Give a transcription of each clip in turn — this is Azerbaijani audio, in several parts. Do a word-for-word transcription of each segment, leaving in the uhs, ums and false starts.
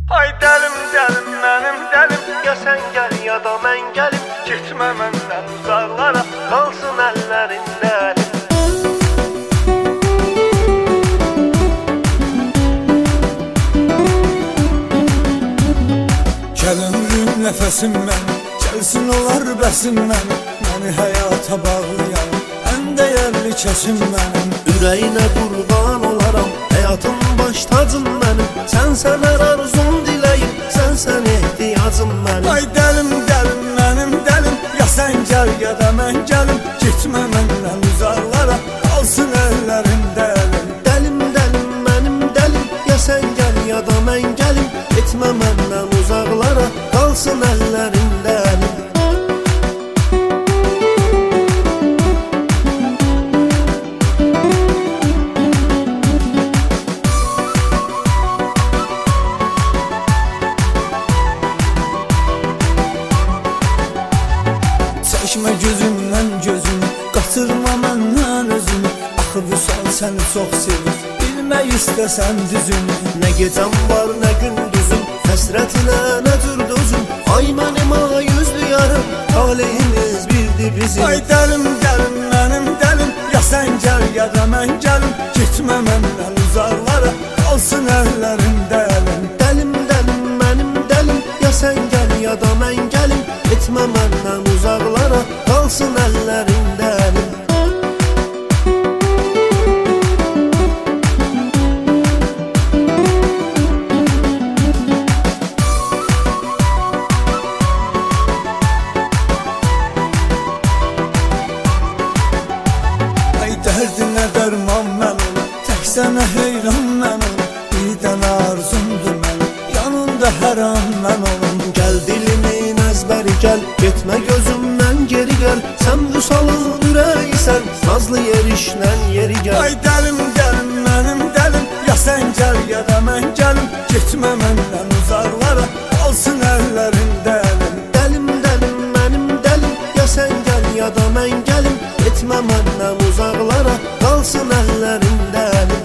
Ay dəlim dəlim mənim dəlim, ya sən gəl ya da mən gəlim. Getmə məndən uzaqlara, qalsın əllərində əlim. Gəl ömrüm nəfəsim mənim, gəlsin olar bəsim mənim. Məni həyata bağlayan ən dəyərli kəsim mənim. Ürəyinə qurban olaram, həyatım baş tacım mənim. Sənsən hər arzum diləyim, sənsən ehtiyacım mənim. Ay dəlim dəlim mənim dəlim, ya sən gəl ya da mən gəlim. Getmə məndən uzaqlara, qalsın əllərində əlim. Dəlim dəlim mənim dəlim, ya sən gəl ya da mən gəlim. Getmə məndən uzaqlara, qalsın əllərində əlim. Çəkmə gözümdən gözümü, qatırma məndən özümü. Axı vüsal səni çox sevir, bilmək istəsən düzünü. Nə gecəm var, nə gündüzüm, həsrətinə nə dürdüzüm. Ay mənim ayüzlü yarım, talihimiz birdi bizim. Ay dəlim dəlim mənim dəlim, ya sən gəl ya da mən gəlim. Getmə məndən uzaqlara, qalsın əllərində əlim. Dəlim dəlim mənim dəlim, ya sən gəl ya da mən gəlim. Getmə məndən uzaqlara, qalsın əllərində əlim. Ay dərdinə dərman mən olum, tək sənə heyran mən olum. Bir dənə arzumdur mənim, yanında hər an mən olum. Gəl dilimin əzbəri gəl, getmə gözümdən geri gəl. Sən vüsalın ürəyisən, nazlı yerişdən yeri gəl. Ay dəlim dəlim mənim dəlim, ya sən gəl ya da mən gəlim. Getmə məndən uzaqlara, qalsın əllərində əlim. Dəlim dəlim mənim dəlim, ya sən gəl ya da mən gəlim. Getmə məndən uzaqlara, qalsın əllərində əlim.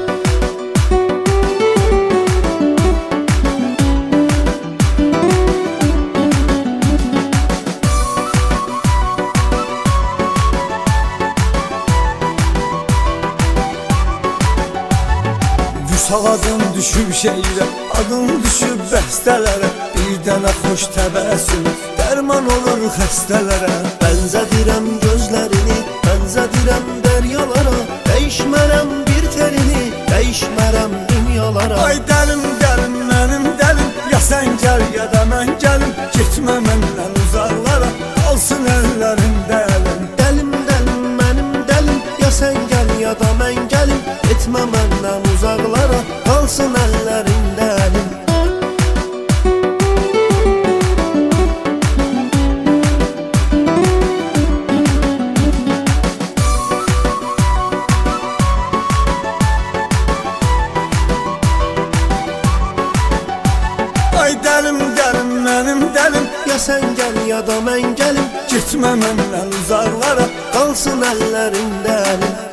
Vüsaladım düşüb şeirə, adım düşüb bəstələrə. Bir dənə xoş təbəssüm, dərman olur xəstələrə. Bənzədirəm gözlərini, bənzədirəm dəryalara. Dəyişmərəm bir terini, dəyişmərəm dünyalara. Ay dəlim dəlim mənim dəlim, ya sən gəl ya da mən gəlim. Getmə məndən uzaqlara, qalsın əllərində əlim. Dəlim dəlim mənim dəlim, ya sən gəl ya da mən gəlim. Getmə məndən uzaqlara, qalsın əllərində əlim. Ay dəlim dəlim mənim dəlim, ya sən gəl ya da mən gəlim. getmə məndən uzaqlara, Qalsın əllərində əlim.